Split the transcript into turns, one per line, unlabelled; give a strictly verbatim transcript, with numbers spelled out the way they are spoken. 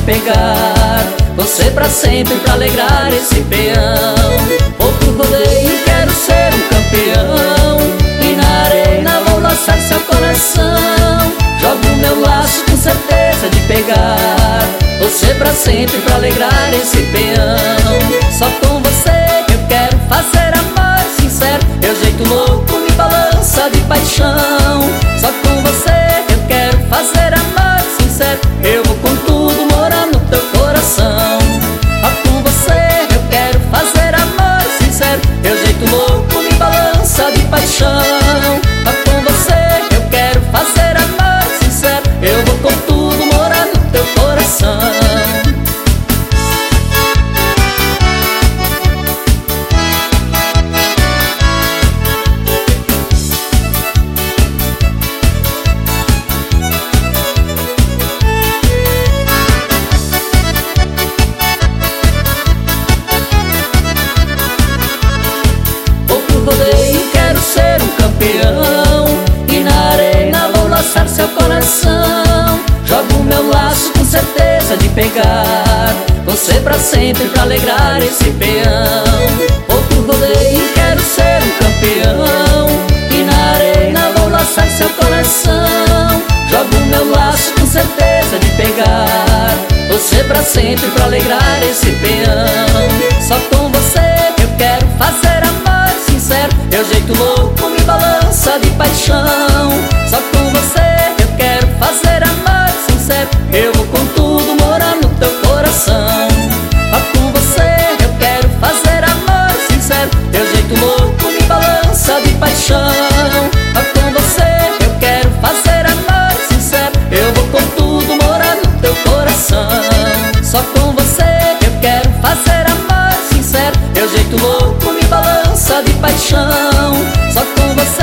pegar você pra sempre, pra alegrar esse peão. Vou pro rodeio e quero ser um campeão, e na arena vou laçar seu coração. Jogo meu laço com certeza de pegar você pra sempre, pra alegrar esse peão. Só com você eu quero fazer amor sincero, teu jeito louco me balança de paixão. Só com você eu quero fazer amor sincero, eu vou com tudo morar no teu coração. Só com você eu quero fazer amor sincero, teu jeito louco me balança de paixão. Só com você eu quero fazer amor sincero, eu vou com tudo morar no teu coração. Rodeio, quero ser um campeão, e na arena vou laçar seu coração. Jogo meu laço com certeza de pegar você pra sempre, pra alegrar esse peão. Vou pro rodeio, quero ser um campeão, e na arena vou laçar seu coração. Jogo meu laço com certeza de pegar você pra sempre, pra alegrar esse peão. Só com você eu quero fazer amor sincero, teu jeito louco me balança de paixão. Só com você eu quero fazer amor sincero, eu vou com tudo morar no teu coração. Só com você eu quero fazer amor sincero, teu jeito louco me balança de paixão. Só com você eu quero fazer amor sincero, eu vou com tudo morar no teu coração. Só com você eu quero fazer amor sincero, teu jeito louco me balança de paixão. Só com você